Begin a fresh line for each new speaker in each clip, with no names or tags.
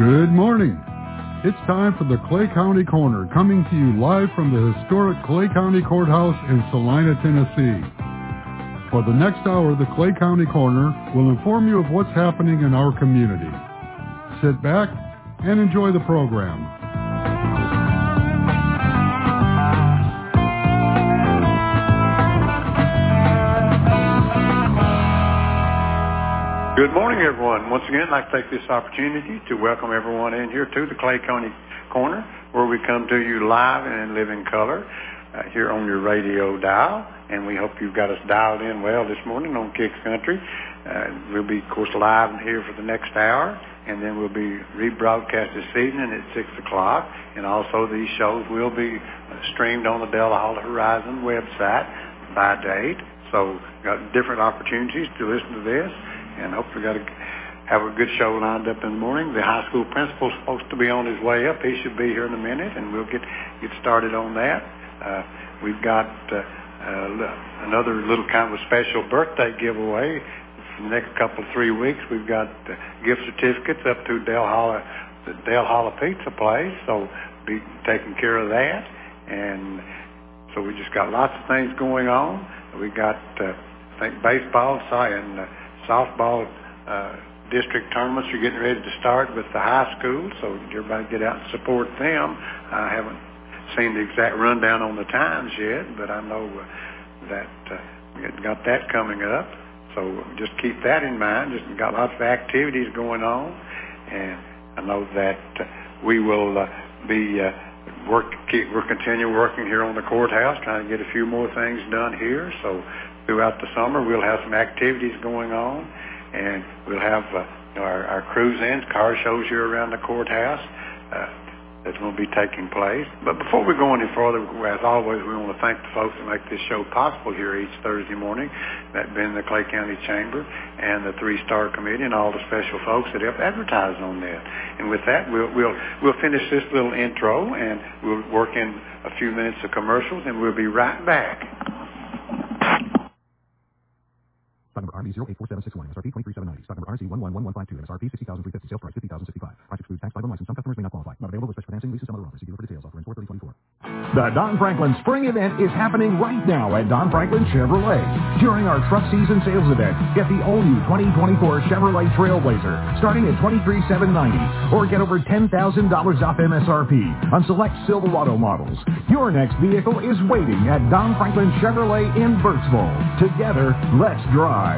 Good morning. It's time for the Clay County Corner, coming to you live from the historic Clay County Courthouse in Salina, Tennessee. For the next hour, the Clay County Corner will inform you of what's happening in our community. Sit back and enjoy the program.
Good morning, everyone. Once again, I'd like to take this opportunity to welcome everyone in here to the Clay County Corner, where we come to you live and in living color here on your radio dial. And we hope you've got us dialed in well this morning on Kicks Country. We'll be, of course, live here for the next hour, and then we'll be rebroadcast this evening at 6 o'clock. And also these shows will be streamed on the Delaholla Horizon website by date. So got different opportunities to listen to this. And hopefully got to have a good show lined up in the morning. The high school principal's supposed to be on his way up. He should be here in a minute, and we'll get started on that. We've got another little kind of a special birthday giveaway for the next couple of 3 weeks. We've got gift certificates up to the Del Holla Pizza Place, so be taking care of that. And so we just got lots of things going on. We got I think baseball and softball district tournaments are getting ready to start with the high school, so everybody get out and support them. I haven't seen the exact rundown on the times yet, but I know that we got that coming up. So just keep that in mind. Just got lots of activities going on, and I know that we will we're continuing working here on the courthouse, trying to get a few more things done here. So throughout the summer, we'll have some activities going on, and we'll have our cruise-ins, car shows here around the courthouse that's going to be taking place. But before we go any further, as always, we want to thank the folks that make this show possible here each Thursday morning, that being the Clay County Chamber and the 3-Star Committee and all the special folks that help advertise on that. And with that, we'll finish this little intro, and we'll work in a few minutes of commercials, and we'll be right back.
Stock number RMB 084761, MSRP 23790. Stock number RC 111152, MSRP 60,350, sales price 50,065. Price excludes tax, live, license. Some customers may not qualify. Not available with special financing, leases, some other offers. See dealer for details. Offer in 4/30/24.
The Don Franklin Spring Event is happening right now at Don Franklin Chevrolet. During our truck season sales event, get the all-new 2024 Chevrolet Trailblazer starting at $23,790, or get over $10,000 off MSRP on select Silverado models. Your next vehicle is waiting at Don Franklin Chevrolet in Burkesville. Together, let's drive.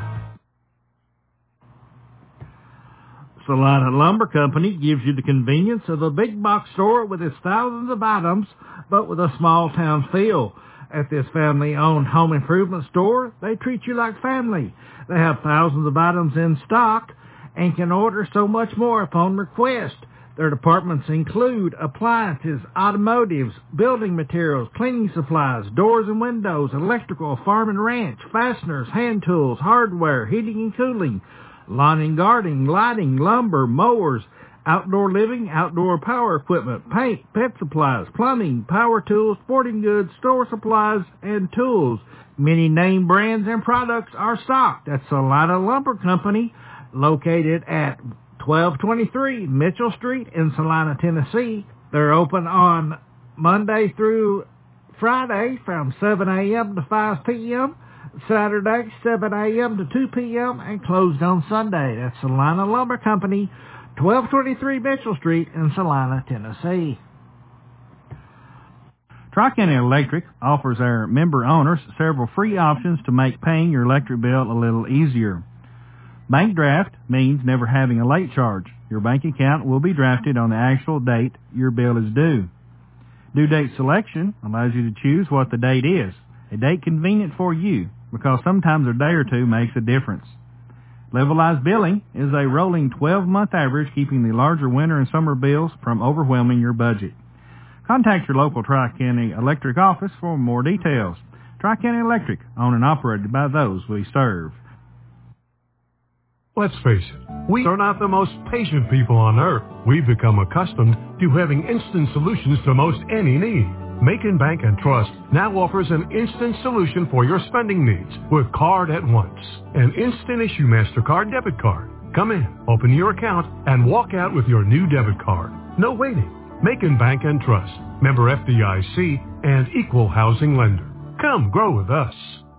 Salina Lumber Company gives you the convenience of a big box store with its thousands of items, but with a small town feel. At this family-owned home improvement store, they treat you like family. They have thousands of items in stock and can order so much more upon request. Their departments include appliances, automotives, building materials, cleaning supplies, doors and windows, electrical, farm and ranch, fasteners, hand tools, hardware, heating and cooling, lawn and gardening, lighting, lumber, mowers, outdoor living, outdoor power equipment, paint, pet supplies, plumbing, power tools, sporting goods, store supplies, and tools. Many name brands and products are stocked at Salina Lumber Company, located at 1223 Mitchell Street in Salina, Tennessee. They're open on Monday through Friday from 7 a.m. to 5 p.m., Saturday 7 a.m. to 2 p.m., and closed on Sunday. That's Salina Lumber Company, 1223 Mitchell Street in Salina, Tennessee.
Tri-County Electric offers our member owners several free options to make paying your electric bill a little easier. Bank draft means never having a late charge. Your bank account will be drafted on the actual date your bill is due. Due date selection allows you to choose what the date is, a date convenient for you, because sometimes a day or two makes a difference. Levelized billing is a rolling 12-month average, keeping the larger winter and summer bills from overwhelming your budget. Contact your local Tri-County Electric office for more details. Tri-County Electric, owned and operated by those we serve.
Let's face it, we are not the most patient people on earth. We've become accustomed to having instant solutions to most any need. Macon Bank and Trust now offers an instant solution for your spending needs with Card at Once, an instant issue MasterCard debit card. Come in, open your account, and walk out with your new debit card. No waiting. Macon Bank and Trust, member FDIC, and equal housing lender. Come grow with us.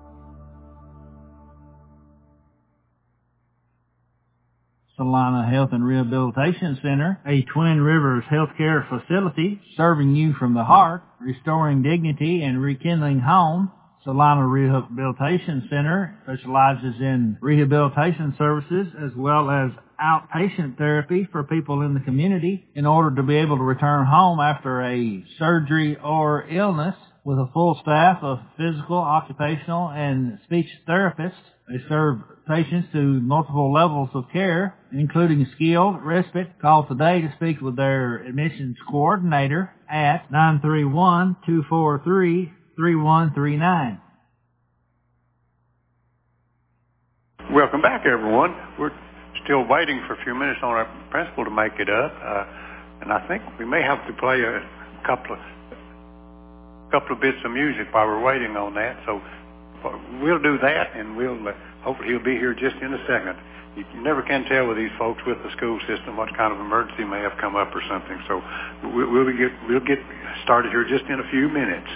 Salina Health and Rehabilitation Center, a Twin Rivers healthcare facility serving you from the heart, restoring dignity and rekindling home. Salina Rehabilitation Center specializes in rehabilitation services as well as outpatient therapy for people in the community in order to be able to return home after a surgery or illness with a full staff of physical, occupational, and speech therapists. They serve patients to multiple levels of care, including skilled respite. Call today to speak with their admissions coordinator at 931-243-3139.
Welcome back, everyone. We're still waiting for a few minutes on our principal to make it up, and I think we may have to play a couple of bits of music while we're waiting on that. So we'll do that, and hopefully he'll be here just in a second. You never can tell with these folks with the school system what kind of emergency may have come up or something. So we'll get started here just in a few minutes.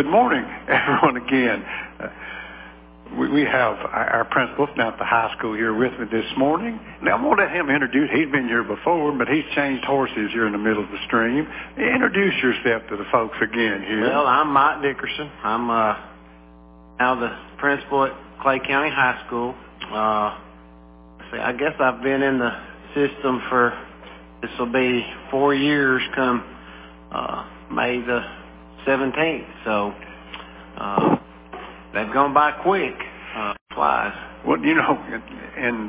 Good morning, everyone, again. We have our principal down at the high school here with me this morning. Now, I'm going to let him introduce. He's been here before, but he's changed horses here in the middle of the stream. Introduce yourself to the folks again here.
Well, I'm Mike Dickerson. I'm now the principal at Clay County High School. I guess I've been in the system for, this will be 4 years come May the 17th. So they've gone by quick. Flies.
Well, you know, and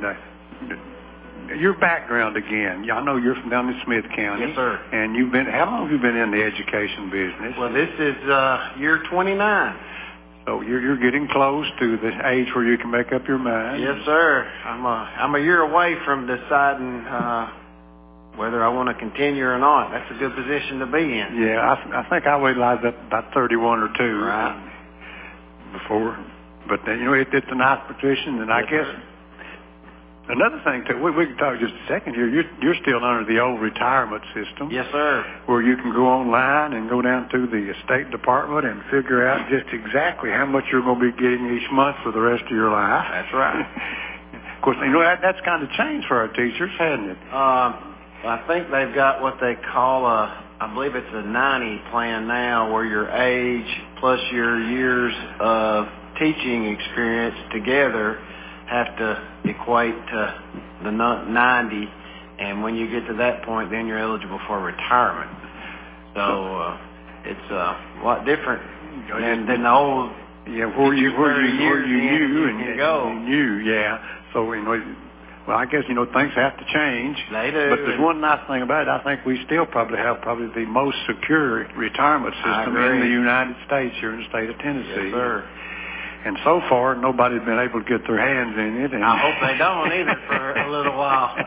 your background again. I know you're from down in Smith County.
Yes, sir.
And you've been. How long have you been in the education business?
Well, this is year 29.
So you're getting close to the age where you can make up your mind.
Yes, sir. I'm a year away from deciding whether I want to continue or not. That's a good position to be in.
Yeah, I think I weighed like about 31 or 2.
Right.
Before. But then, you know, it's a nice position, and I guess another thing too. We can talk just a second here. You're still under the old retirement system.
Yes, sir.
Where you can go online and go down to the State Department and figure out just exactly how much you're going to be getting each month for the rest of your life.
That's right.
Of course, you know that's kind of changed for our teachers, hasn't it?
I think they've got what they call I believe it's a 90 plan now, where your age plus your years of teaching experience together have to equate to the 90, and when you get to that point, then you're eligible for retirement. So it's a lot different than the old.
Yeah, where you knew and
you go.
You knew, yeah. So you know. Well, I guess, you know, things have to change.
They do.
But there's one nice thing about it. I think we still probably have the most secure retirement system in the United States here in the state of Tennessee.
Yes, sir.
And so far, nobody's been able to get their hands in it. And
I hope they don't either for a little while.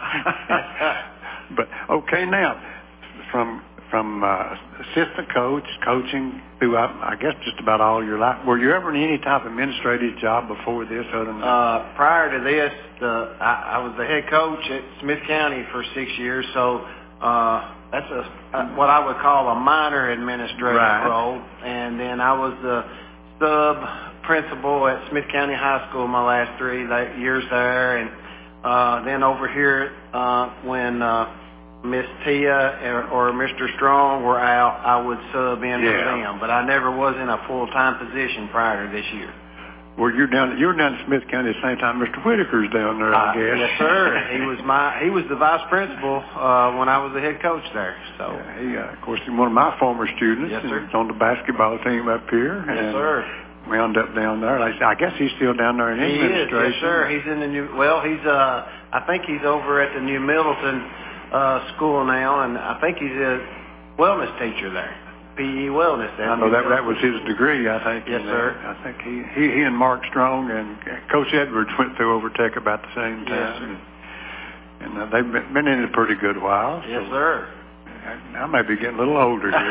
But, okay, now, from assistant coach, coaching throughout, I guess, just about all your life. Were you ever in any type of administrative job before this? Other than
prior to this, I was the head coach at Smith County for 6 years. So that's what I would call a minor administrative role. And then I was the sub principal at Smith County High School my last 3 years there, and then over here when Miss Tia or Mr. Strong were out, I would sub in for them. But I never was in a full-time position prior to this year.
Well, you were down in Smith County at the same time Mr. Whitaker's down there, I guess.
Yes, sir. He was the vice principal when I was the head coach there. So
he, of course, he's one of my former students.
Yes, sir.
He's on the basketball team up here.
Yes, sir.
Wound up down there. I guess he's still down there in administration.
He is, yes, sir. He's in the new. Well, he's. I think he's over at the New Middleton school now, and I think he's a wellness teacher there. PE wellness.
I know that was his degree, I think.
Yes, sir.
I think he and Mark Strong and Coach Edwards went through Overtech about the same time.
Yes, sir.
And they've been in it a pretty good while.
Yes,
so
sir.
I may be getting a little older here.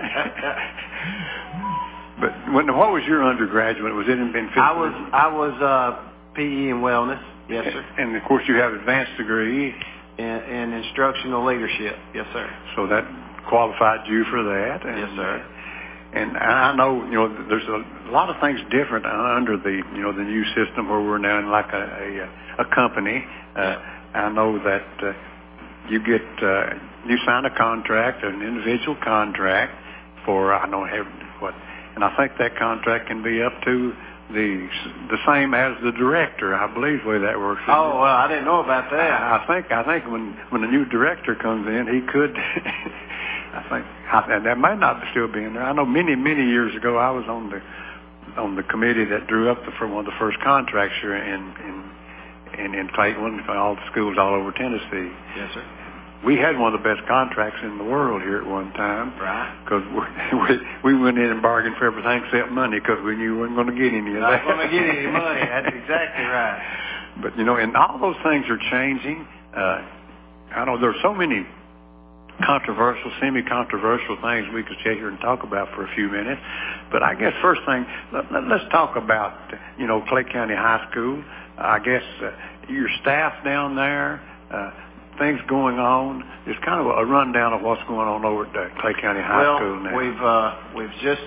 But what was your undergraduate? Was it in physical?
I was PE and wellness. Yes, sir.
And of course, you have advanced degree
in instructional leadership. Yes, sir.
So that qualified you for that. And,
yes, sir.
And I know, there's a lot of things different under the, the new system where we're now in like a company. I know that you sign a contract, an individual contract for, I don't have what, and I think that contract can be up to the same as the director, I believe the way that works.
Oh, well, I didn't know about that.
I think when the new director comes in, he could. And that might not still be in there. I know many years ago I was on the committee that drew up one of the first contracts here in Clayton for all the schools all over Tennessee.
Yes, sir.
We had one of the best contracts in the world here at one time.
Right.
Because we went in and bargained for everything except money because we knew we weren't going to get any of that.
Not going to get any money. That's exactly right.
But, and all those things are changing. I know there's so many controversial, semi-controversial things we could sit here and talk about for a few minutes. But I guess first thing, let's talk about, Clay County High School. I guess your staff down there, things going on. Just kind of a rundown of what's going on over at Clay County High School now.
We've just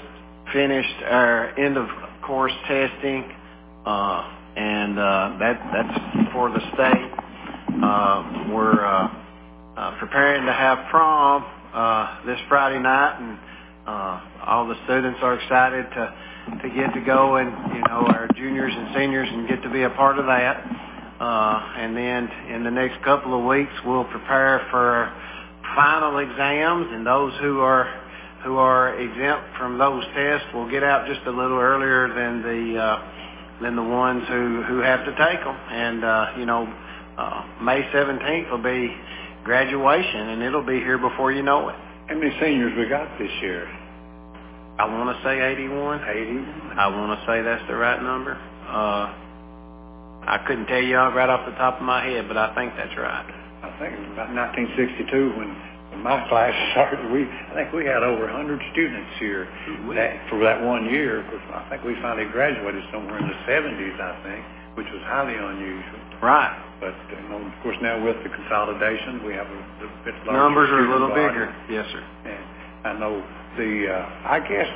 finished our end of course testing, and that's for the state. We're preparing to have prom this Friday night, and all the students are excited to get to go, and our juniors and seniors, and get to be a part of that. And then in the next couple of weeks, we'll prepare for final exams, and those who are exempt from those tests will get out just a little earlier than the ones who have to take them. And May 17th will be graduation, and it'll be here before you know it.
How many seniors we got this year?
I want to say 81.
81.
I want to say that's the right number. I couldn't tell you right off the top of my head, but I think that's right.
I think it was about 1962 when my class started. I think we had over 100 students here for that 1 year. I think we finally graduated somewhere in the 70s, I think, which was highly unusual.
Right.
But of course, now with the consolidation, we have a bit larger.
Numbers are a little
body.
bigger. Yes, sir.
And I know I guess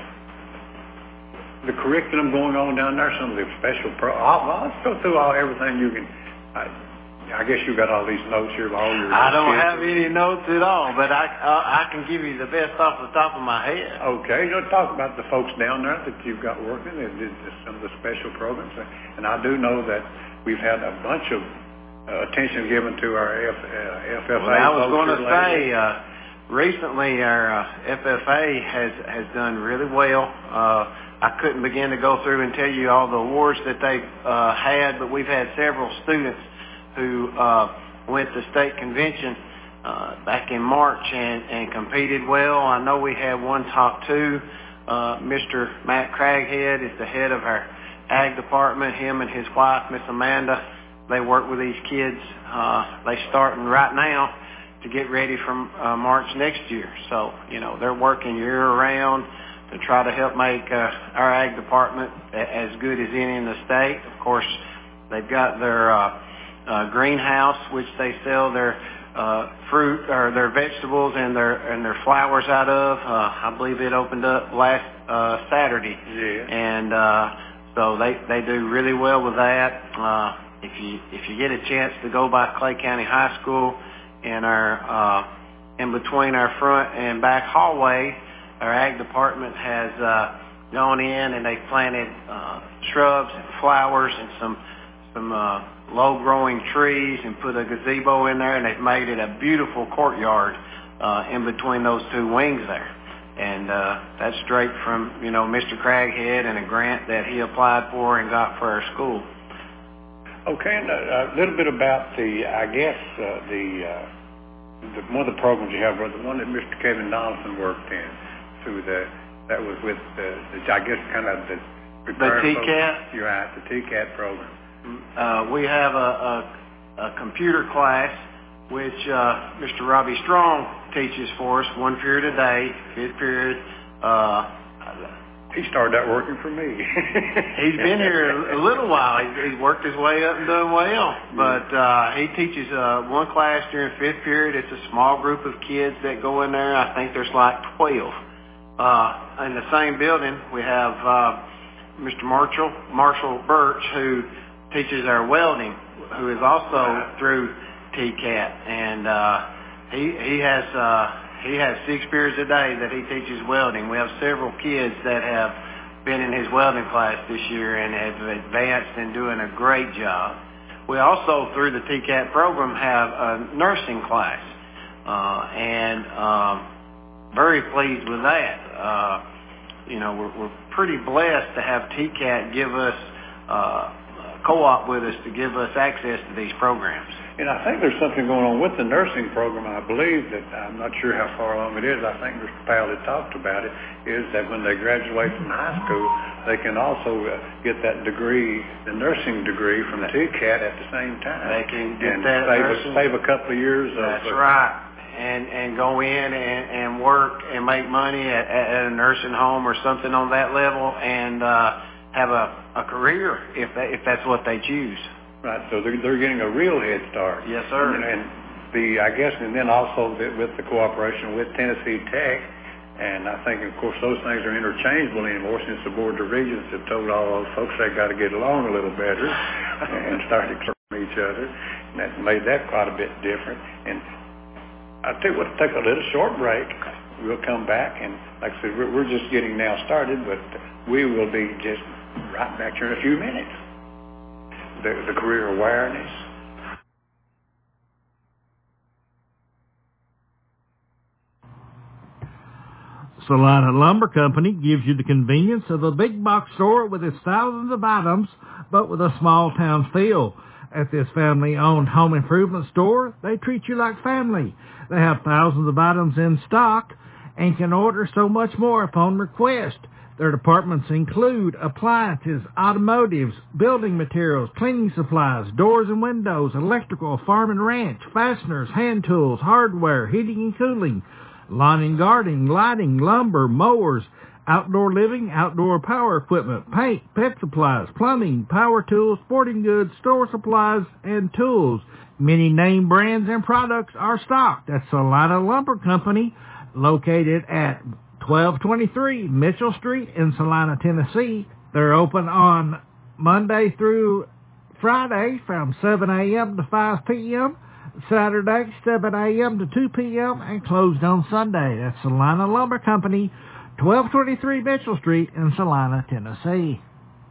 the curriculum going on down there, some of the special let's go through everything you can. I guess you got all these notes here of all your.
I don't have any notes at all, but I can give you the best off the top of my head.
Okay, talk about the folks down there that you've got working. They did some of the special programs, and I do know that we've had a bunch of attention given to our FFA.
Well, I was going to say, recently our FFA has done really well. I couldn't begin to go through and tell you all the awards that they've had, but we've had several students who went to state convention back in March and competed well. I know we had one top two. Mr. Matt Craghead is the head of our ag department. Him and his wife, Miss Amanda, they work with these kids. They're starting right now to get ready for March next year. So, they're working year-round to try to help make our ag department as good as any in the state. Of course, they've got their greenhouse, which they sell their fruit or their vegetables and their flowers out of. I believe it opened up last Saturday.
Yeah.
And so they do really well with that. If you get a chance to go by Clay County High School, in our in between our front and back hallway, our ag department has gone in and they've planted shrubs and flowers and some low-growing trees and put a gazebo in there, and they've made it a beautiful courtyard in between those two wings there. And that's straight from, Mr. Craghead and a grant that he applied for and got for our school.
Okay, and a little bit about one of the programs you have, the one that Mr. Kevin Donaldson worked in, that was with the
TCAT?
You're right, the TCAT program.
We have a computer class which Mr. Robbie Strong teaches for us, 1 period a day, 5th period.
He started out working for me.
He's been here a little while. He's worked his way up and done well. But he teaches one class during 5th period. It's a small group of kids that go in there. I think there's like 12. In the same building, we have Mr. Marshall Birch, who teaches our welding, who is also through TCAT. And he has 6 periods a day that he teaches welding. We have several kids that have been in his welding class this year and have advanced and doing a great job. We also, through the TCAT program, have a nursing class, and very pleased with that. We're pretty blessed to have TCAT give us co-op with us to give us access to these programs.
And I think there's something going on with the nursing program. I believe that, I'm not sure how far along it is, I think Mr. Powell had talked about it, is that when they graduate from high school, they can also get that degree, the nursing degree from the TCAT at the same time.
They can get
and
that
save a couple of years.
That's right. And go in and work and make money at a nursing home or something on that level, and have a career if that's what they choose.
Right, so they're getting a real head start.
Yes, sir.
And then also with the cooperation with Tennessee Tech And I think, of course, those things are interchangeable anymore since the boards of regents have told all those folks they got to get along a little better and start from each other. And that made that quite a bit different. And I'll tell you what, take a little short break. We'll come back, and like I said, we're just getting now started, but we will be just right back here in a few minutes. The career awareness.
Salina Lumber Company gives you the convenience of a big box store with its thousands of items, but with a small town feel. At this family-owned home improvement store, they treat you like family. They have thousands of items in stock and can order so much more upon request. Their departments include appliances, automotives, building materials, cleaning supplies, doors and windows, electrical, farm and ranch, fasteners, hand tools, hardware, heating and cooling, lawn and gardening, lighting, lumber, mowers, outdoor living, outdoor power equipment, paint, pet supplies, plumbing, power tools, sporting goods, store supplies, and tools. Many name brands and products are stocked at Salina Lumber Company, located at 1223 Mitchell Street in Salina, Tennessee. They're open on Monday through Friday from 7 a.m. to 5 p.m., Saturday, 7 a.m. to 2 p.m., and closed on Sunday. That's Salina Lumber Company, 1223 Mitchell Street in Salina, Tennessee.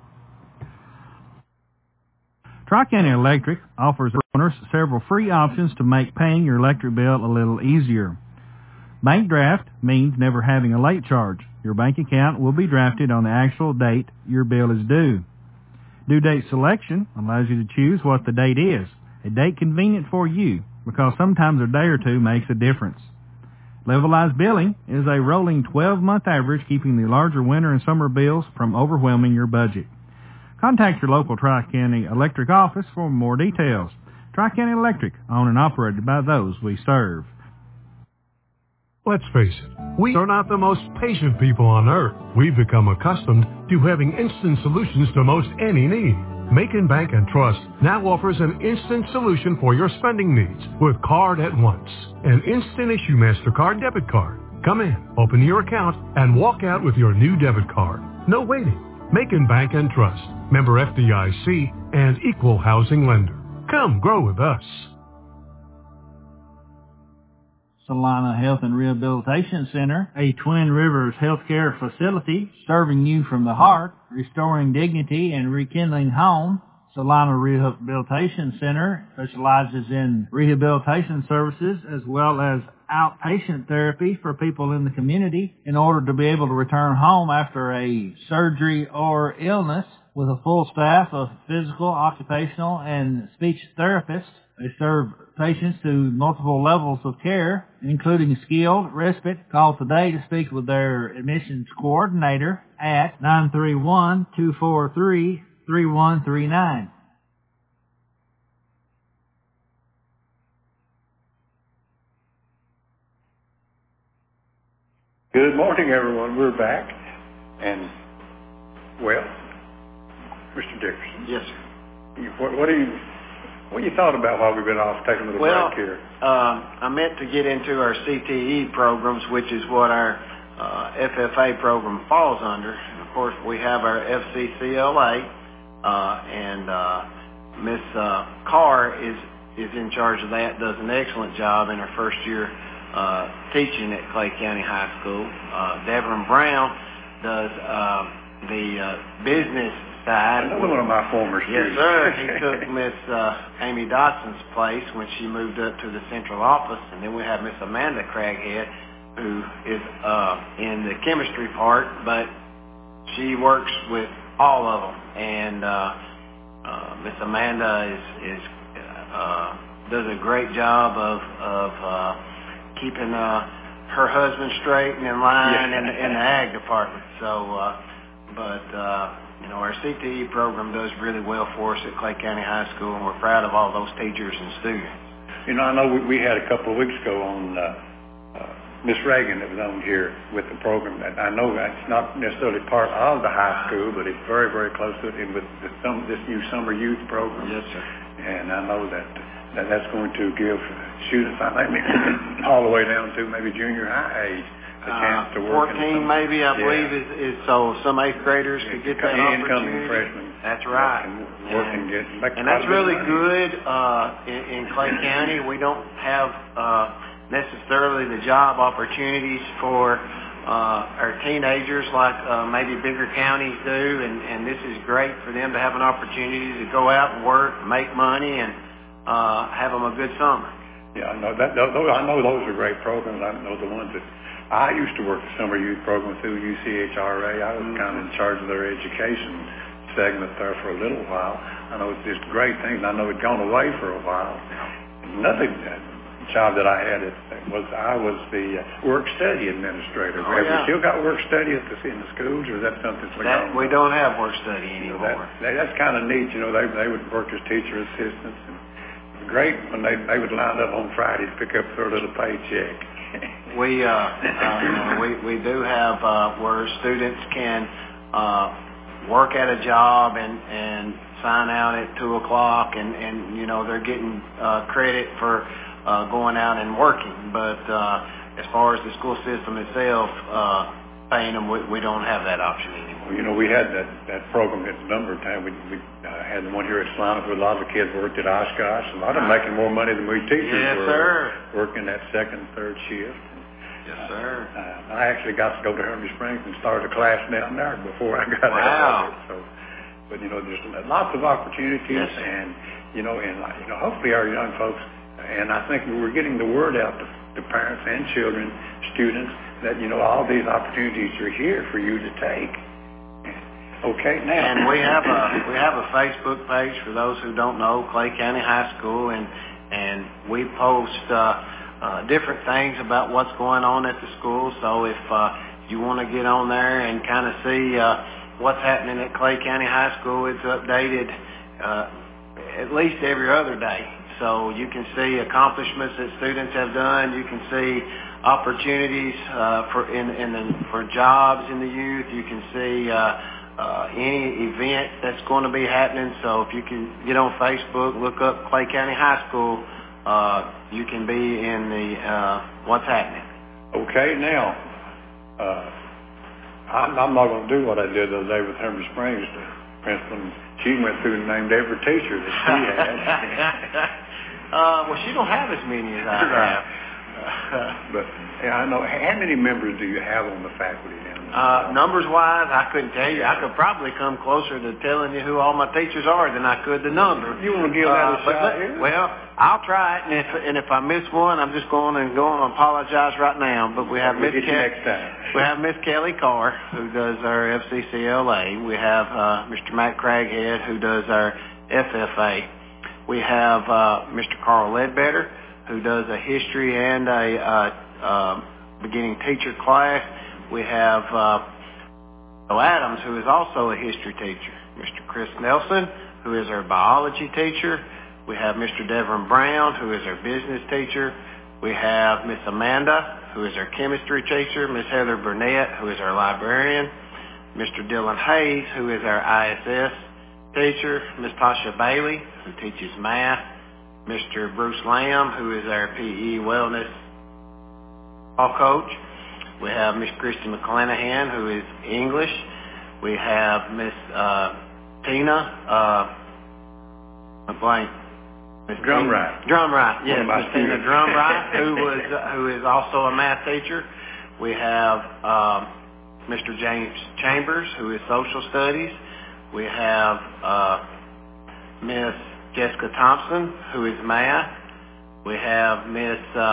Tri-County Electric offers owners several free options to make paying your electric bill a little easier. Bank draft means never having a late charge. Your bank account will be drafted on the actual date your bill is due. Due date selection allows you to choose what the date is, a date convenient for you, because sometimes a day or two makes a difference. Levelized billing is a rolling 12-month average, keeping the larger winter and summer bills from overwhelming your budget. Contact your local Tri-County Electric office for more details. Tri-County Electric, owned and operated by those we serve.
Let's face it, we are not the most patient people on earth. We've become accustomed to having instant solutions to most any need. Macon Bank and Trust now offers an instant solution for your spending needs with Card at Once, an instant issue MasterCard debit card. Come in, open your account, and walk out with your new debit card. No waiting. Macon Bank and Trust, member FDIC, and equal housing lender. Come grow with us.
Salina Health and Rehabilitation Center, a Twin Rivers healthcare facility serving you from the heart, restoring dignity and rekindling home. Salina Rehabilitation Center specializes in rehabilitation services as well as outpatient therapy for people in the community in order to be able to return home after a surgery or illness, with a full staff of physical, occupational, and speech therapists. They serve patients to multiple levels of care, including skilled respite. Call today to speak with their admissions coordinator at 931-243-3139.
Good morning, everyone. We're back. And, well, Mr. Dickerson.
Yes, sir.
What you thought about while we've been off taking a little break here?
I meant to get into our CTE programs, which is what our FFA program falls under. And of course, we have our FCCLA, and Miss Carr is in charge of that, does an excellent job in her first year teaching at Clay County High School. Devin Brown does the business side.
Another one of my former students.
Yes, sir. He took Miss Amy Dotson's place when she moved up to the central office. And then we have Miss Amanda Craghead, who is in the chemistry part, but she works with all of them. And Miss Amanda does a great job of keeping her husband straight and in line in the ag department. So, our CTE program does really well for us at Clay County High School, and we're proud of all those teachers and students.
I know we had a couple of weeks ago on Miss Reagan that was on here with the program. I know that's not necessarily part of the high school, but it's very, very close to it, and with this new summer youth program.
Yes, sir.
And I know that's going to give students, I think, all the way down to maybe junior high age, chance to work.
14 maybe, I believe, is so some 8th graders could get that opportunity.
Incoming freshmen.
That's right.
And
that's really good in Clay County. We don't have necessarily the job opportunities for our teenagers like maybe bigger counties do, and this is great for them to have an opportunity to go out and work, make money, and have them a good summer.
Yeah, I know that. I know those are great programs. I know the ones that I used to work the summer youth program through UCHRA. I was kind of in charge of their education segment there for a little while. I know it's just great things. I know it's gone away for a while. Another job that I had I was the work study administrator. Have you still got work study in the schools, or is that something that's gone?
We don't have work study anymore.
That's kind of neat. You know, they would work as teacher assistants. And great when they would line up on Friday to pick up their little paycheck.
We do have where students can work at a job and sign out at 2:00, and you know they're getting credit for going out and working. But as far as the school system itself paying them, we don't have that option anymore.
You know, we had that program at a number of times. We had the one here at Salina where a lot of the kids worked at Oshkosh. A lot of them making more money than we teachers were working that second, third shift.
Yes, sir.
I actually got to go to Hermitage Springs and start a class down there before I got out of it. So, but you know, there's lots of opportunities, and hopefully our young folks. And I think we're getting the word out to parents and children, students, that all these opportunities are here for you to take. Okay, now.
And we have a Facebook page for those who don't know, Clay County High School, and we post different things about what's going on at the school. So if you want to get on there and kind of see what's happening at Clay County High School, it's updated at least every other day. So you can see accomplishments that students have done. You can see opportunities for jobs in the youth. You can see any event that's going to be happening. So if you can get on Facebook, look up Clay County High School, you can be in the what's happening.
Okay, now I'm not going to do what I did the other day with Hermitage Springs principal. She went through and named every teacher that she had.
Well, she don't have as many as I have.
But I know. How many members do you have on the faculty now?
Numbers-wise, I couldn't tell you. I could probably come closer to telling you who all my teachers are than I could the number.
You want to give that a shot here?
Well, I'll try it, and if I miss one, I'm just going to apologize right now. But we have Miss Kelly Carr, who does our FCCLA. We have Mr. Matt Craghead, who does our FFA. We have Mr. Carl Ledbetter, who does a history and a beginning teacher class. We have Adams, who is also a history teacher. Mr. Chris Nelson, who is our biology teacher. We have Mr. Devin Brown, who is our business teacher. We have Miss Amanda, who is our chemistry teacher. Miss Heather Burnett, who is our librarian. Mr. Dylan Hayes, who is our ISS teacher. Miss Tasha Bailey, who teaches math. Mr. Bruce Lamb, who is our PE wellness coach. We have Miss Christy McClanahan, who is English. We have Miss Tina
Drumright.
Drumright, yes, Miss Tina Drumright, who is also a math teacher. We have Mr. James Chambers, who is social studies. We have Miss Jessica Thompson, who is math. We have Miss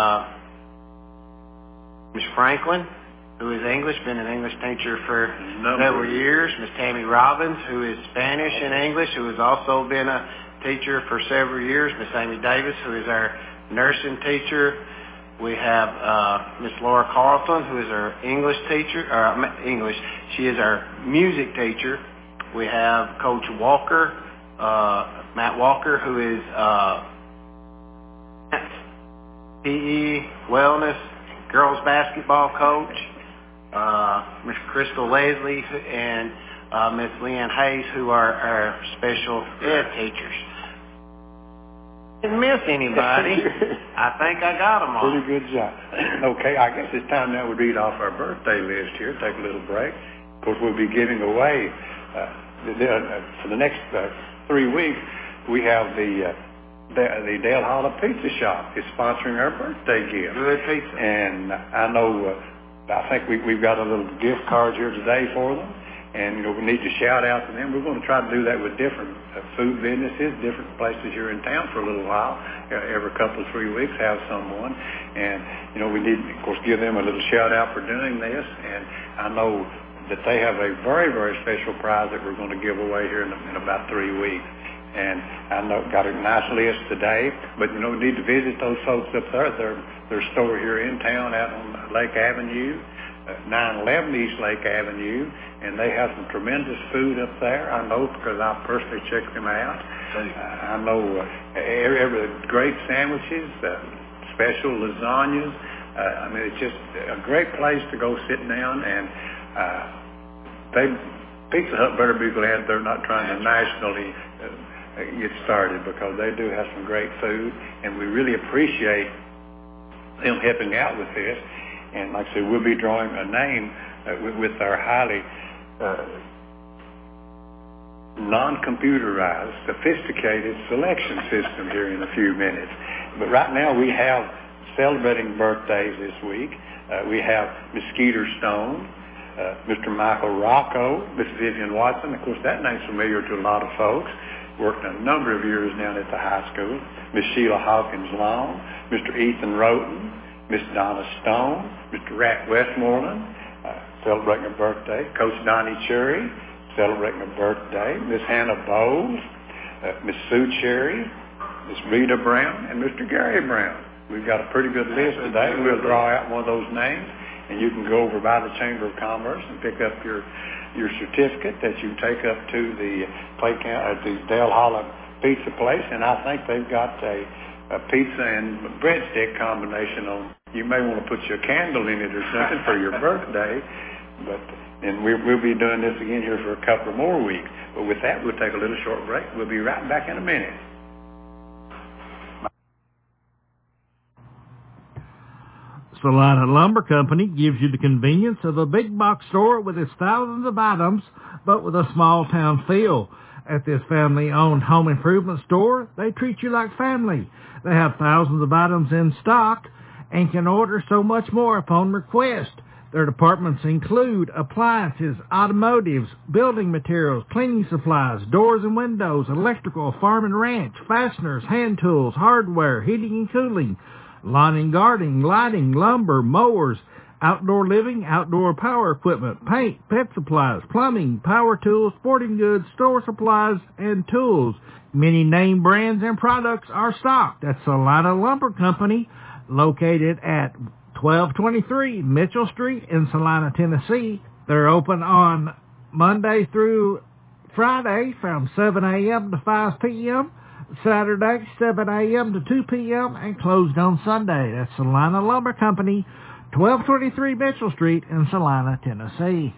Franklin, who is English, been an English teacher for several years. Miss Tammy Robbins, who is Spanish and English, who has also been a teacher for several years. Miss Amy Davis, who is our nursing teacher. We have Miss Laura Carlton, who is our English teacher, she is our music teacher. We have Coach Walker, Matt Walker, who is PE, wellness, girls basketball coach. Miss Crystal Leslie and Miss Leanne Hayes, who are our special ed teachers. Didn't miss anybody. I think I got them all.
Pretty good job. Okay, I guess it's time now we read off our birthday list here. Take a little break. Of course, we'll be giving away for the next 3 weeks. We have the Dale Holler Pizza Shop is sponsoring our birthday gift.
Good pizza.
And I know, I think we've got a little gift cards here today for them. And, we need to shout out to them. We're going to try to do that with different food businesses, different places here in town for a little while. Every couple of 3 weeks have someone. And, we need, of course, give them a little shout out for doing this. And I know that they have a very, very special prize that we're going to give away here in about 3 weeks. And I know got a nice list today, but we need to visit those folks up there at their store here in town out on Lake Avenue, 911 East Lake Avenue, and they have some tremendous food up there. I know because I personally checked them out. I know every great sandwiches, special lasagnas. It's just a great place to go sit down, and Pizza Hut better be glad they're not trying to nationally get started, because they do have some great food, and we really appreciate them helping out with this. And like I said, we'll be drawing a name with our highly non-computerized, sophisticated selection system here in a few minutes. But right now we have celebrating birthdays this week. We have Miss Skeeter Stone, Mr. Michael Rocco, Miss Vivian Watson. Of course, that name's familiar to a lot of folks. Worked a number of years down at the high school. Miss Sheila Hawkins Long, Mr. Ethan Roten, Miss Donna Stone, Mr. Rat Westmoreland, celebrating a birthday. Coach Donnie Cherry, celebrating a birthday. Miss Hannah Bowles, Miss Sue Cherry, Miss Rita Brown, and Mr. Gary Brown. We've got a pretty good list today. We'll draw out one of those names, and you can go over by the Chamber of Commerce and pick up your certificate that you take up to the Dale Holler Pizza place, and I think they've got a pizza and breadstick combination on. You may want to put your candle in it or something for your birthday, and we'll be doing this again here for a couple more weeks. But with that, we'll take a little short break. We'll be right back in a minute.
Salina Lumber Company gives you the convenience of a big box store with its thousands of items, but with a small town feel. At this family-owned home improvement store, they treat you like family. They have thousands of items in stock and can order so much more upon request. Their departments include appliances, automotives, building materials, cleaning supplies, doors and windows, electrical, farm and ranch, fasteners, hand tools, hardware, heating and cooling, lawn and gardening, lighting, lumber, mowers, outdoor living, outdoor power equipment, paint, pet supplies, plumbing, power tools, sporting goods, store supplies, and tools. Many name brands and products are stocked at Salina Lumber Company, located at 1223 Mitchell Street in Salina, Tennessee. They're open on Monday through Friday from 7 a.m. to 5 p.m., Saturday, 7 a.m. to 2 p.m., and closed on Sunday. That's Salina Lumber Company, 1223 Mitchell Street in Salina, Tennessee.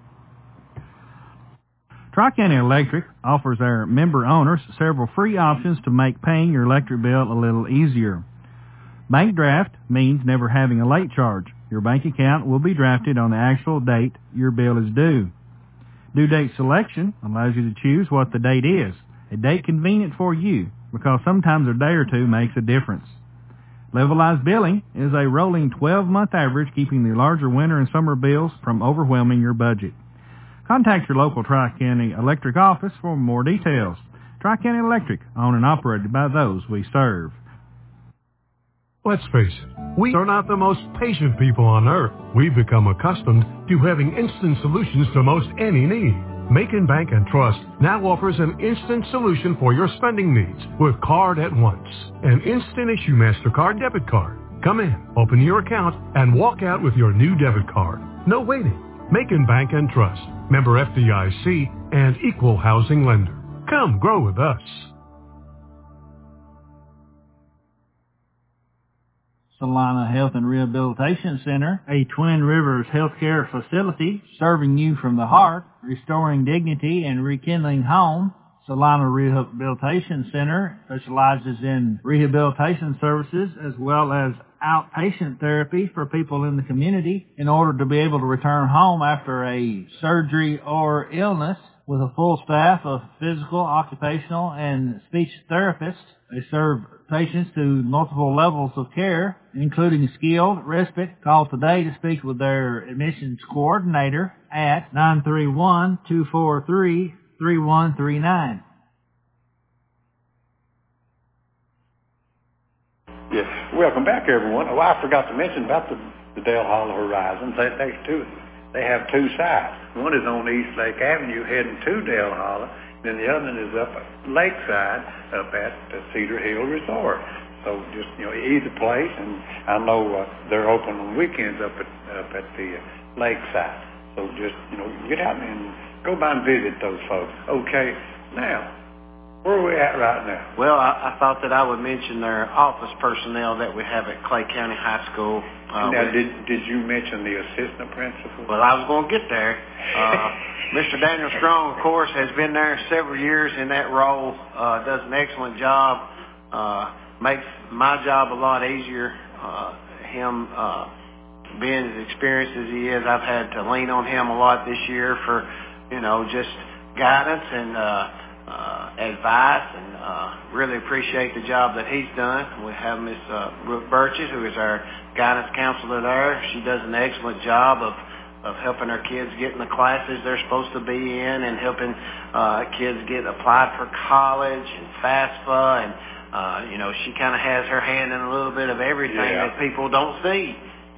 Tri-County Electric offers our member owners several free options to make paying your electric bill a little easier. Bank draft means never having a late charge. Your bank account will be drafted on the actual date your bill is due. Due date selection allows you to choose what the date is, a date convenient for you, because sometimes a day or two makes a difference. Levelized billing is a rolling 12-month average, keeping the larger winter and summer bills from overwhelming your budget. Contact your local Tri-County Electric office for more details. Tri-County Electric, owned and operated by those we serve.
Let's face it, we are not the most patient people on earth. We've become accustomed to having instant solutions to most any need. Macon Bank and Trust now offers an instant solution for your spending needs with Card at Once, an instant issue MasterCard debit card. Come in, open your account, and walk out with your new debit card. No waiting. Macon Bank and Trust, member FDIC, and equal housing lender. Come grow with us.
Salina Health and Rehabilitation Center, a Twin Rivers healthcare facility serving you from the heart, restoring dignity and rekindling home. Salina Rehabilitation Center specializes in rehabilitation services as well as outpatient therapy for people in the community in order to be able to return home after a surgery or illness. With a full staff of physical, occupational, and speech therapists, they serve patients to multiple levels of care, including skilled respite. Call today to speak with their admissions coordinator at 931-243-3139.
Yes. Welcome back, everyone. Oh, I forgot to mention about the Dale Hollow Horizons. They have two sides. One is on East Lake Avenue heading to Dale Hollow, then the other one is up at Lakeside up at the Cedar Hill Resort. So just, either place, and I know they're open on weekends up at the Lakeside. So just, get out and go by and visit those folks. Okay, now, where are we at right now?
Well, I thought that I would mention their office personnel that we have at Clay County High School.
Now, did you mention the assistant principal?
Well, I was going to get there. Mr. Daniel Strong, of course, has been there several years in that role, does an excellent job, makes my job a lot easier. Him being as experienced as he is, I've had to lean on him a lot this year for, just guidance and advice, and really appreciate the job that he's done. We have Miss Brooke Burchett, who is our guidance counselor there. She does an excellent job of helping our kids get in the classes they're supposed to be in, and helping kids get applied for college and FAFSA, and she kind of has her hand in a little bit of everything that people don't see.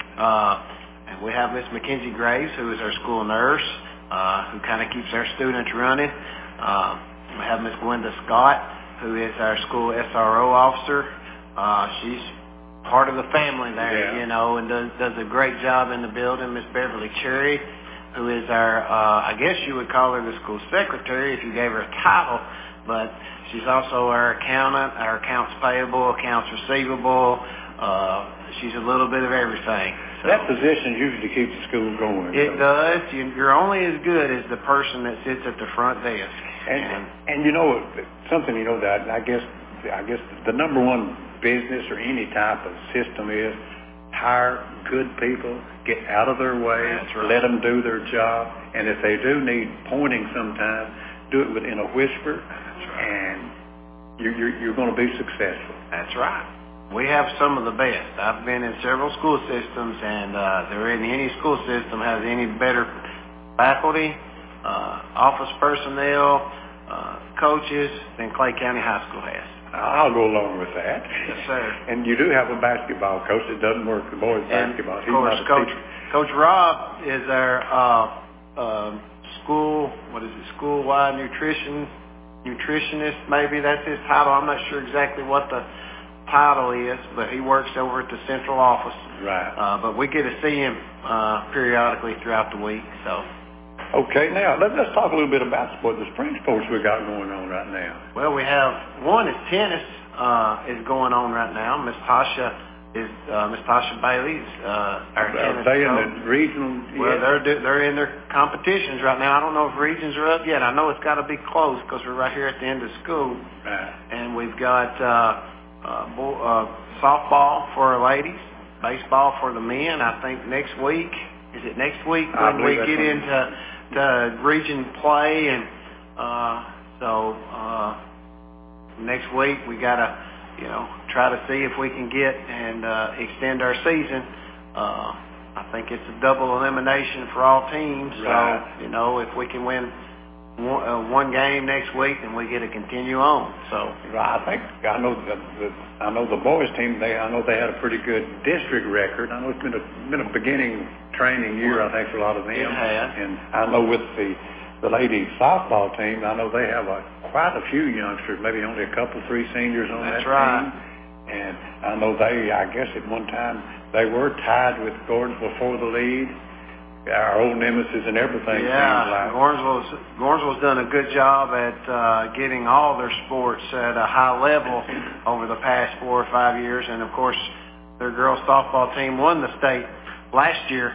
And we have Miss Mackenzie Graves, who is our school nurse, who kind of keeps our students running. We have Miss Gwenda Scott, who is our school SRO officer. She's part of the family there, and does a great job in the building. Miss Beverly Cherry, who is our, I guess you would call her the school secretary if you gave her a title, but she's also our accountant, our accounts payable, accounts receivable. She's a little bit of everything. So
that position usually keeps the school going.
It does. You're only as good as the person that sits at the front desk.
And something that I guess the number one business or any type of system is hire good people, get out of their way, let them do their job, and if they do need pointing sometime, do it in a whisper, and you're going to be successful.
That's right. We have some of the best. I've been in several school systems, and there isn't any school system has any better faculty, office personnel, coaches than Clay County High School has.
I'll go along with that.
Yes, sir.
And you do have a basketball coach that doesn't work the boys' basketball.
Of course, Coach Rob is our school-wide nutritionist, maybe that's his title. I'm not sure exactly what the title is, but he works over at the central office.
Right.
But we get to see him periodically throughout the week. So.
Okay, now let's talk a little bit about the spring sports we got going on right now.
Well, we have one is tennis is going on right now. Miss Tasha Bailey is our tennis.
Are they in the regional?
Well, they're in their competitions right now. I don't know if regions are up yet. I know it's got to be close because we're right here at the end of school.
Right.
And we've got softball for our ladies, baseball for the men. I think next week. Is it next week when we get into region play, and so next week we gotta try to see if we can get and extend our season. I think it's a double elimination for all teams.
Right.
So if we can win one game next week, then we get to continue on. So
I know the boys team. I know they had a pretty good district record. I know it's been a beginning training year. I think for a lot of them.
It has.
And I know with the ladies softball team, I know they have quite a few youngsters. Maybe only a couple, 3 seniors on that team. And I know I guess at one time they were tied with Gordonsville for the lead. Our old nemesis and everything.
Yeah, Gordonsville's done a good job at getting all their sports at a high level over the past 4 or 5 years. And, of course, their girls softball team won the state last year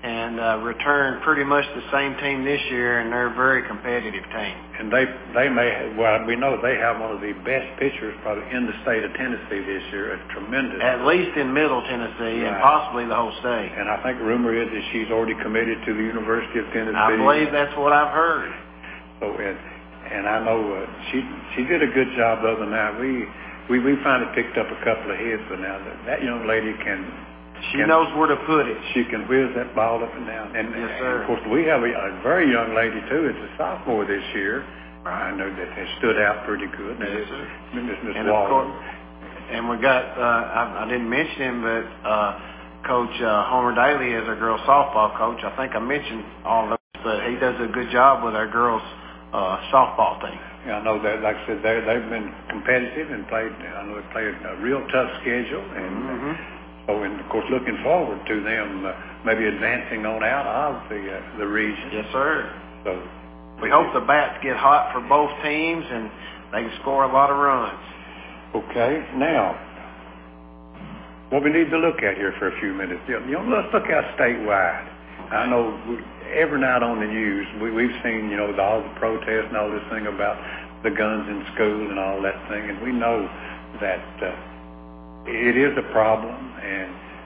and returned pretty much the same team this year, and they're a very competitive team.
And they may have, well, we know they have one of the best pitchers probably in the state of Tennessee this year. A tremendous.
At least in Middle Tennessee, and possibly the whole state.
And I think the rumor is that she's already committed to the University of Tennessee.
I believe that's what I've heard.
So, and I know she did a good job the other night. We finally picked up a couple of hits, but now that young lady can.
She knows where to put it.
She can whiz that ball up and down. And,
yes, sir.
And of course, we have a very young lady, too. It's a sophomore this year. I know that has stood out pretty good.
Yes, sir.
Miss
Walden. And we got, I didn't mention him, but Coach Homer Daly is our girls softball coach. I think I mentioned all of those, but he does a good job with our girls softball team.
Yeah, I know that, like I said, they've been competitive and played a real tough schedule. And so, and of course, looking forward to them maybe advancing on out of the region.
Yes, sir.
So
we hope the bats get hot for both teams and they can score a lot of runs.
Okay, now what we need to look at here for a few minutes. Let's look out statewide. I know every night on the news we've seen all the protests and all this thing about the guns in school and all that thing, and we know that. It is a problem, and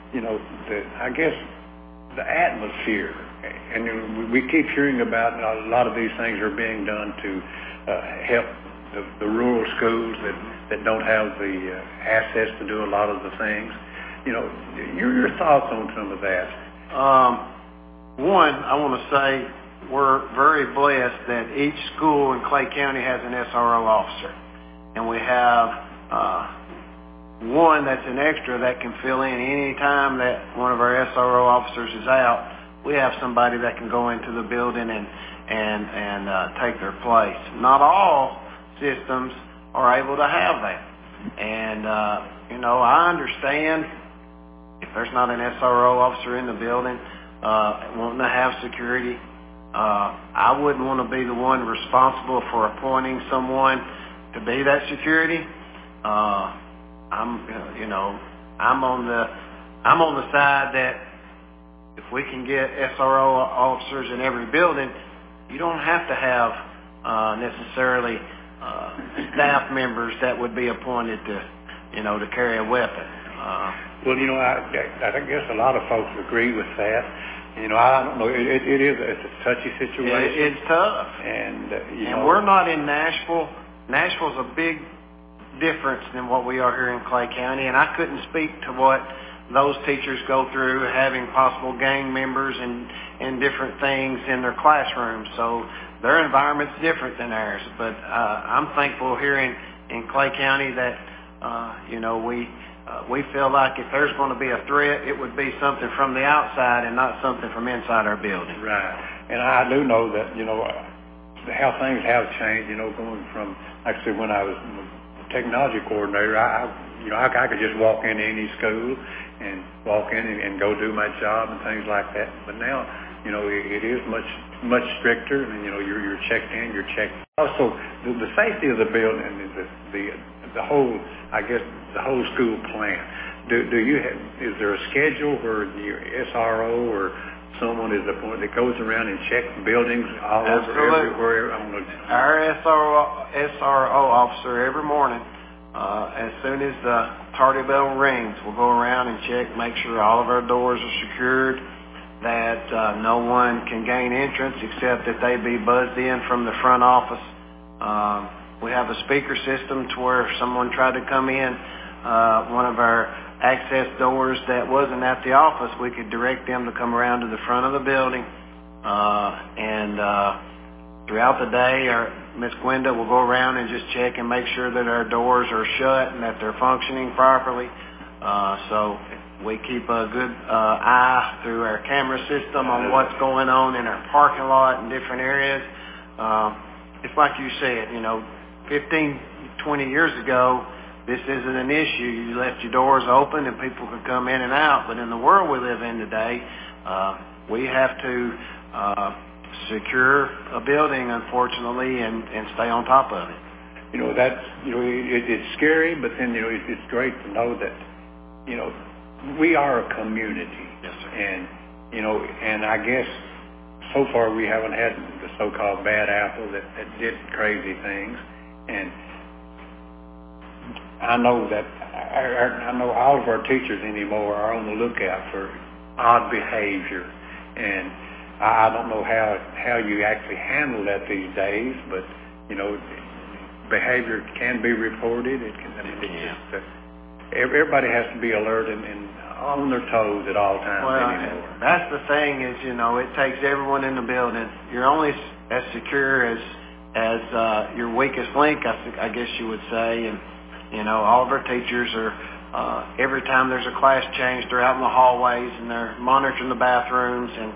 I guess the atmosphere, and we keep hearing about a lot of these things are being done to help the rural schools that don't have the assets to do a lot of the things. Your thoughts on some of that?
One, I want to say we're very blessed that each school in Clay County has an SRO officer, and we have one that's an extra that can fill in any time that one of our SRO officers is out. We have somebody that can go into the building and take their place. Not all systems are able to have that. And, I understand if there's not an SRO officer in the building wanting to have security, I wouldn't want to be the one responsible for appointing someone to be that security. I'm on the side that if we can get SRO officers in every building, you don't have to have necessarily staff members that would be appointed to carry a weapon.
Well, I guess a lot of folks agree with that. I don't know. It's a touchy situation.
It's tough,
and
we're not in Nashville. Nashville's a big difference than what we are here in Clay County, and I couldn't speak to what those teachers go through having possible gang members and different things in their classrooms. So their environment's different than ours. But I'm thankful here in Clay County that we feel like if there's going to be a threat, it would be something from the outside and not something from inside our building.
Right. And I do know that how things have changed. Going from, like I said, when I was technology coordinator, I could just walk into any school and walk in and go do my job and things like that. But now, it is much stricter, and you're checked in, you're checked. Also, the safety of the building and the whole, I guess, the whole school plan. Is there a schedule where your SRO or someone is appointed that goes around and checks buildings all over everywhere?
Our SRO officer every morning, as soon as the tardy bell rings, we'll go around and check, make sure all of our doors are secured, that no one can gain entrance except that they be buzzed in from the front office. We have a speaker system to where if someone tried to come in one of our access doors that wasn't at the office, we could direct them to come around to the front of the building. And throughout the day, Miss Gwenda will go around and just check and make sure that our doors are shut and that they're functioning properly. So we keep a good eye through our camera system on what's going on in our parking lot and different areas. It's like you said, 15, 20 years ago, this isn't an issue. You left your doors open and people could come in and out. But in the world we live in today, we have to secure a building, unfortunately, and stay on top of it.
It's scary, but then, it's great to know that, we are a community.
Yes, sir.
And And I guess so far we haven't had the so-called bad apple that did crazy things. And I know that I know all of our teachers anymore are on the lookout for odd behavior, and I don't know how you actually handle that these days, but behavior can be reported. It can. Everybody has to be alert and on their toes at all times anymore.
That's the thing is, it takes everyone in the building. You're only as secure as your weakest link, I guess you would say. And, all of our teachers are, every time there's a class change, they're out in the hallways and they're monitoring the bathrooms. And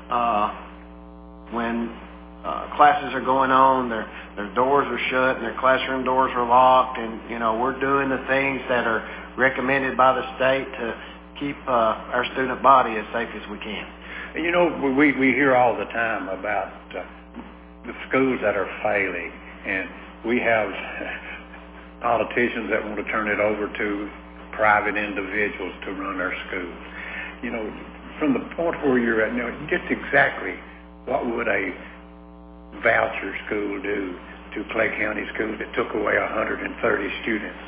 when classes are going on, their doors are shut and their classroom doors are locked. And, we're doing the things that are recommended by the state to keep our student body as safe as we can.
And, we hear all the time about the schools that are failing, and we have politicians that want to turn it over to private individuals to run our schools. From the point where you're at now, just exactly what would a voucher school do to Clay County schools that took away 130 students?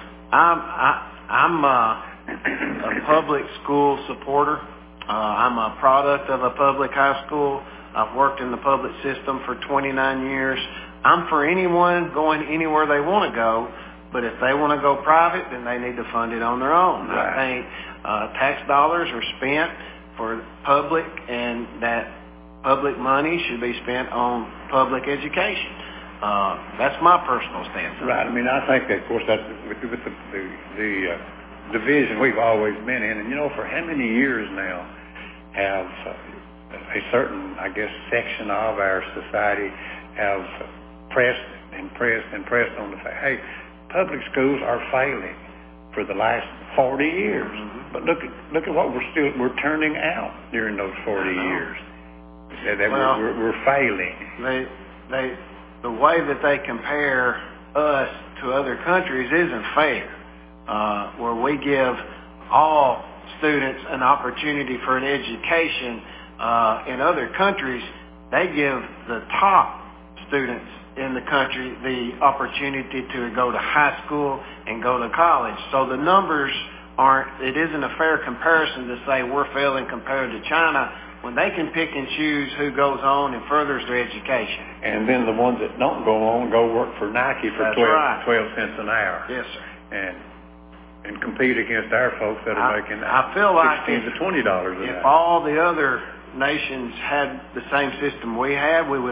I'm a public school supporter. I'm a product of a public high school. I've worked in the public system for 29 years. I'm for anyone going anywhere they want to go, but if they want to go private, then they need to fund it on their own. Right. I think tax dollars are spent for public, and that public money should be spent on public education. That's my personal stance.
Right. I mean, I think that, of course, that's with the division we've always been in. And, for how many years now have a certain, I guess, section of our society have pressed on the fact, hey, public schools are failing for the last 40 years. Mm-hmm. But look at what we're turning out during those 40 years. We're failing.
The way that they compare us to other countries isn't fair. Where we give all students an opportunity for an education, in other countries, they give the top students in the country the opportunity to go to high school and go to college. So the numbers it isn't a fair comparison to say we're failing compared to China when they can pick and choose who goes on and furthers their education.
And then the ones that don't go on go work for Nike for 12 cents an hour.
Yes, sir.
And compete against our folks that are making
I feel like
$16 to $20 an hour.
If all the other nations had the same system we have, we would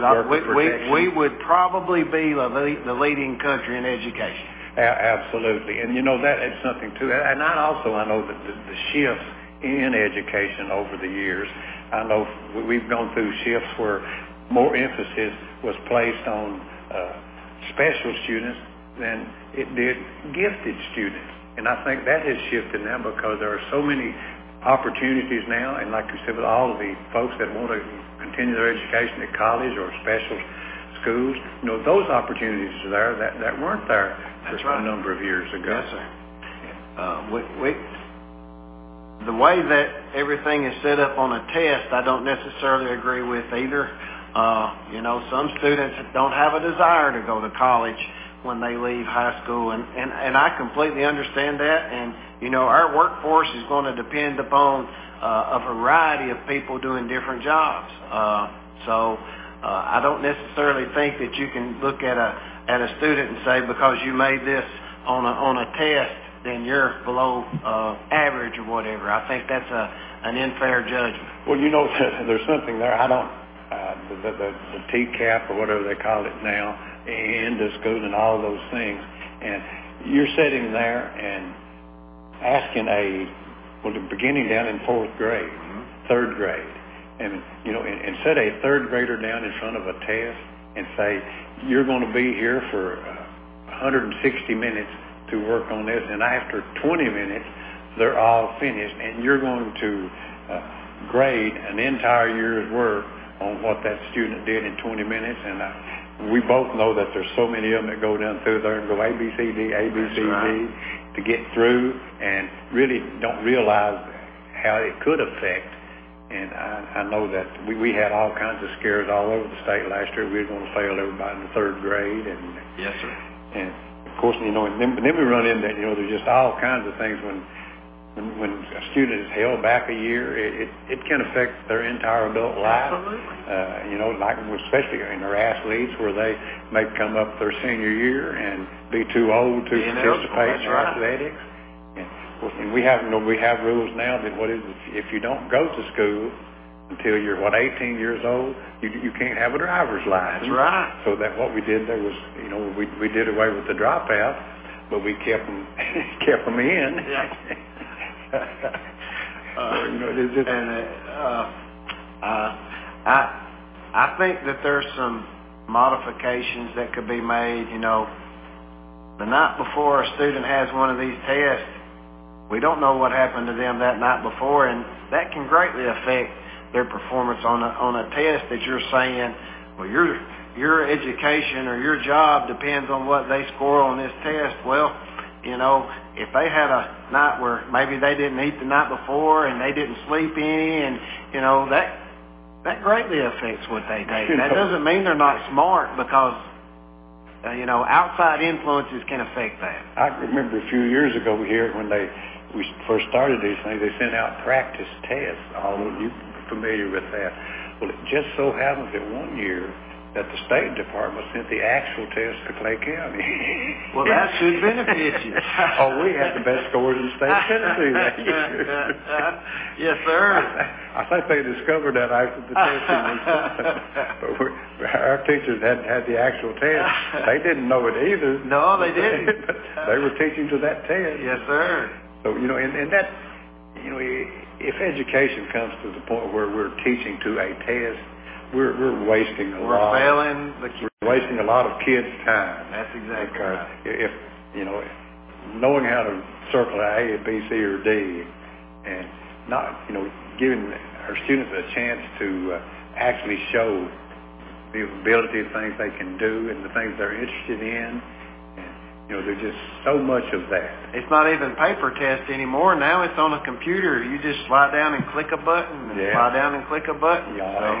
probably be the leading country in education.
Absolutely. And that is something too. And I know that the shifts in education over the years, I know we've gone through shifts where more emphasis was placed on special students than it did gifted students. And I think that has shifted now because there are so many opportunities now, and like you said, with all of the folks that want to continue their education at college or special schools, those opportunities are there that weren't there a number of years ago.
Yes, sir. The way that everything is set up on a test, I don't necessarily agree with either. Some students don't have a desire to go to college when they leave high school, and I completely understand that. And our workforce is going to depend upon a variety of people doing different jobs. So I don't necessarily think that you can look at a student and say because you made this on a test, then you're below average or whatever. I think that's an unfair judgment.
Well, there's something there. I don't the TCAP or whatever they call it now, into school and all those things. And you're sitting there and asking beginning down in fourth grade, third grade, and set a third grader down in front of a test and say, you're going to be here for 160 minutes to work on this, and after 20 minutes, they're all finished, and you're going to grade an entire year's work on what that student did in 20 minutes. And we both know that there's so many of them that go down through there and go A, B, C, D, A, B, C, D to get through, and really don't realize how it could affect And I know that we had all kinds of scares all over the state last year. We were going to fail everybody in the third grade. And
yes, sir.
And of course, and then we run into, there's just all kinds of things when a student is held back a year, it can affect their entire adult life.
Absolutely.
Like especially in their athletes, where they may come up their senior year and be too old to participate in athletics. And we have rules now that if you don't go to school until you're 18 years old, you can't have a driver's license.
That's right.
So that what we did there was, we did away with the dropout, but we kept them in.
Yeah. I think that there's some modifications that could be made. The night before a student has one of these tests, we don't know what happened to them that night before, and that can greatly affect their performance on a test that you're saying, well, your education or your job depends on what they score on this test. Well, if they had a night where maybe they didn't eat the night before and they didn't sleep any, and that greatly affects what they take. That doesn't mean they're not smart, because outside influences can affect that.
I remember a few years ago here when we first started these things, they sent out practice tests. Although you're familiar with that. Well, it just so happens that one year that the State Department sent the actual test to Clay County.
Well, that should benefit you.
We had the best scores in the state of Tennessee that year.
Yes, sir.
I think they discovered that after the testing was done. But our teachers had the actual test. They didn't know it either.
No, they didn't.
But they were teaching to that test.
Yes, sir.
So, and that, if education comes to the point where we're teaching to a test, we're wasting a lot.
We're failing the kids.
We're wasting a lot of kids' time.
That's exactly
right.
If
knowing how to circle A, B, C, or D, and not, giving our students a chance to actually show the ability of things they can do and the things they're interested in. There's just so much of that.
It's not even paper test anymore. Now it's on a computer. You just slide down and click a button, and slide down and click a button.
Yeah.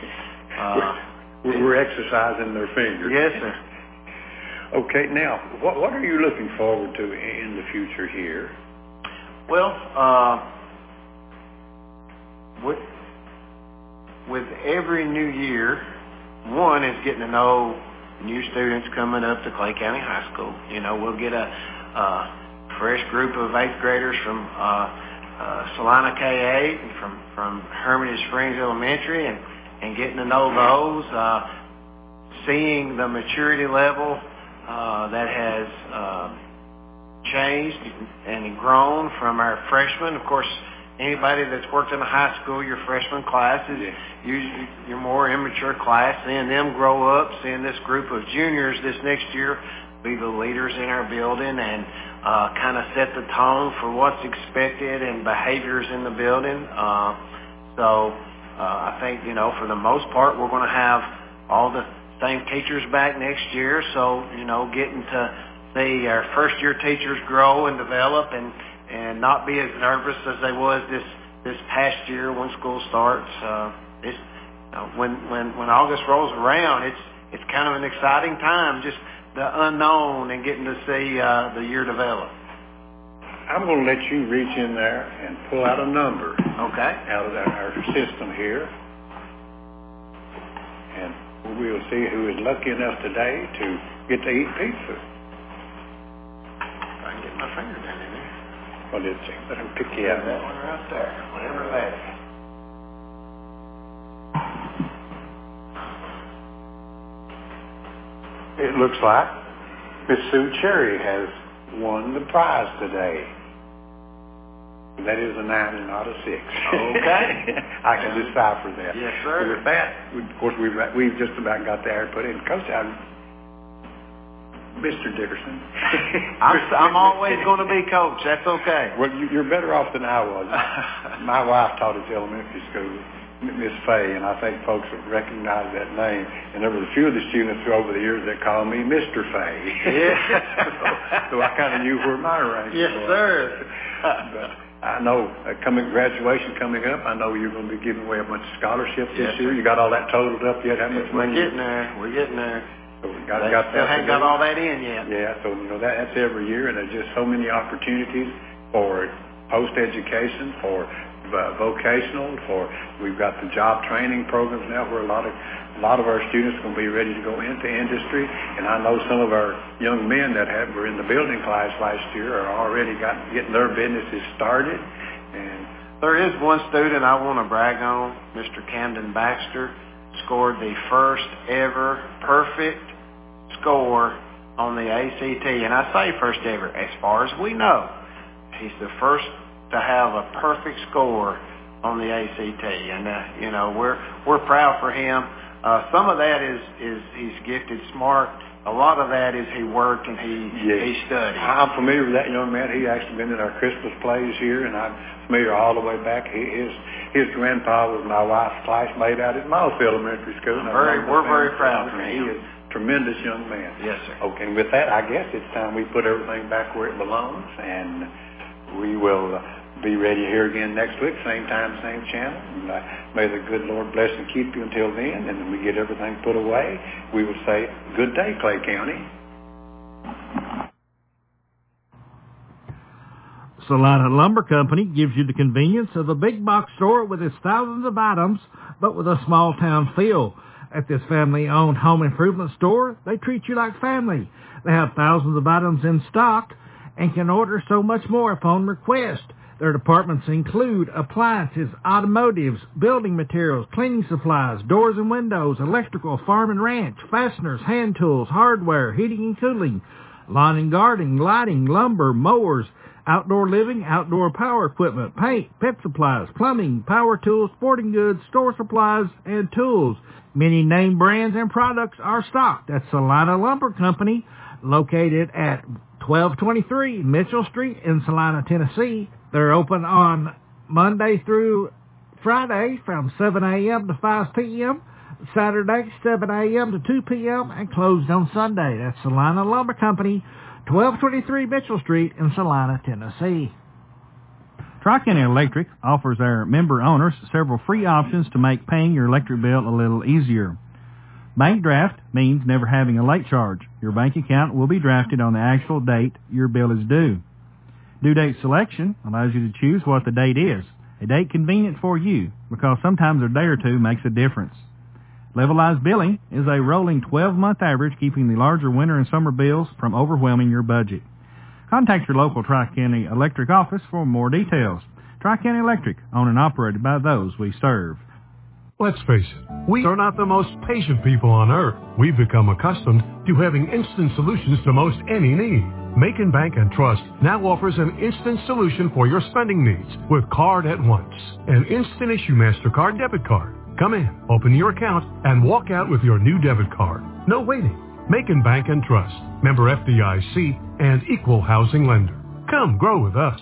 We're exercising their fingers.
Yes, sir.
Okay, now, what are you looking forward to in the future here?
Well, with every new year, one is getting to know new students coming up to Clay County High School. We'll get a fresh group of 8th graders from Salina K-8 and from Hermitage Springs Elementary, and getting to know those, seeing the maturity level that has changed and grown from our freshmen. Of course, anybody that's worked in a high school, your freshman class is usually your more immature class. Seeing them grow up, seeing this group of juniors this next year be the leaders in our building and kind of set the tone for what's expected and behaviors in the building. I think, for the most part, we're going to have all the same teachers back next year. So, getting to see our first-year teachers grow and develop and not be as nervous as they was this past year when school starts. When August rolls around, it's kind of an exciting time, just the unknown and getting to see the year develop.
I'm going to let you reach in there and pull out a number.
Okay.
Out of our system here, and we'll see who is lucky enough today to get to eat pizza.
I can get my finger down in there.
Well, let him pick you out.
That one right there, whatever that is.
It looks like Miss Sue Cherry has won the prize today. That is a 9 and not a 6.
Okay.
I can decipher that.
Yes, sir.
So with that, of course, we've just about got the air put in. Coach, Mr. Dickerson.
I'm always going to be coach. That's okay.
Well, you're better off than I was. My wife taught at elementary school, Miss Fay, and I think folks would recognize that name. And there were a few of the students over the years that called me Mr. Fay.
Yeah.
so I kind of knew where my rank was.
Yes, sir.
But I know graduation coming up, I know you're going to be giving away a bunch of scholarships this year. You got all that totaled up yet? How much money?
We're getting there.
So we
still haven't got all that in yet.
Yeah, so that's every year, and there's just so many opportunities for post-education, for vocational, we've got the job training programs now where a lot of our students are going to be ready to go into industry, and I know some of our young men that were in the building class last year are already getting their businesses started. And
there is one student I want to brag on, Mr. Camden Baxter, scored the first ever perfect score on the ACT, and I say first ever, as far as we know, he's the first to have a perfect score on the ACT, and we're proud for him. Some of that is he's gifted, smart. A lot of that is he worked and he studied.
I'm familiar with that young man. He actually been in our Christmas plays here, and I'm familiar all the way back. His grandpa was my wife's classmate out at Miles Elementary School.
We're very proud of him.
He is a tremendous young man.
Yes, sir.
Okay, and with that, I guess it's time we put everything back where it belongs, and we will be ready here again next week, same time, same channel. And may the good Lord bless and keep you until then, and when we get everything put away, we will say, good day, Clay County.
Salina Lumber Company gives you the convenience of a big box store with its thousands of items, but with a small town feel. At this family-owned home improvement store, they treat you like family. They have thousands of items in stock and can order so much more upon request. Their departments include appliances, automotives, building materials, cleaning supplies, doors and windows, electrical, farm and ranch, fasteners, hand tools, hardware, heating and cooling, lawn and gardening, lighting, lumber, mowers, outdoor living, outdoor power equipment, paint, pet supplies, plumbing, power tools, sporting goods, store supplies, and tools. Many name brands and products are stocked at Salina Lumber Company, located at 1223 Mitchell Street in Salina, Tennessee. They're open on Monday through Friday from 7 a.m. to 5 p.m., Saturday 7 a.m. to 2 p.m., and closed on Sunday. That's Salina Lumber Company, 1223 Mitchell Street in Salina, Tennessee.
Tri-County Electric offers their member owners several free options to make paying your electric bill a little easier. Bank draft means never having a late charge. Your bank account will be drafted on the actual date your bill is due. Due date selection allows you to choose what the date is, a date convenient for you, because sometimes a day or two makes a difference. Levelized billing is a rolling 12-month average, keeping the larger winter and summer bills from overwhelming your budget. Contact your local Tri-County Electric office for more details. Tri-County Electric, owned and operated by those we serve.
Let's face it, we are not the most patient people on earth. We've become accustomed to having instant solutions to most any need. Macon Bank and Trust now offers an instant solution for your spending needs with Card at Once, an instant issue MasterCard debit card. Come in, open your account, and walk out with your new debit card. No waiting. Macon Bank and Trust, member FDIC, and equal housing lender. Come grow with us.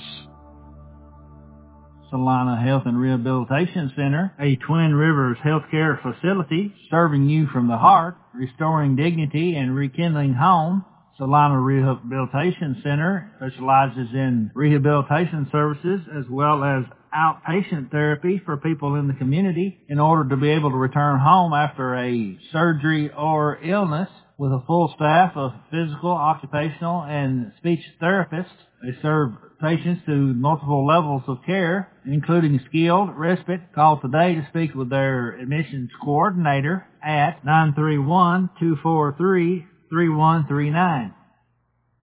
Salina Health and Rehabilitation Center, a Twin Rivers healthcare facility serving you from the heart, restoring dignity and rekindling home. Salina Rehabilitation Center specializes in rehabilitation services as well as outpatient therapy for people in the community in order to be able to return home after a surgery or illness with a full staff of physical, occupational, and speech therapists. They serve patients to multiple levels of care, including skilled respite. Call today to speak with their admissions coordinator at 931-243-3139.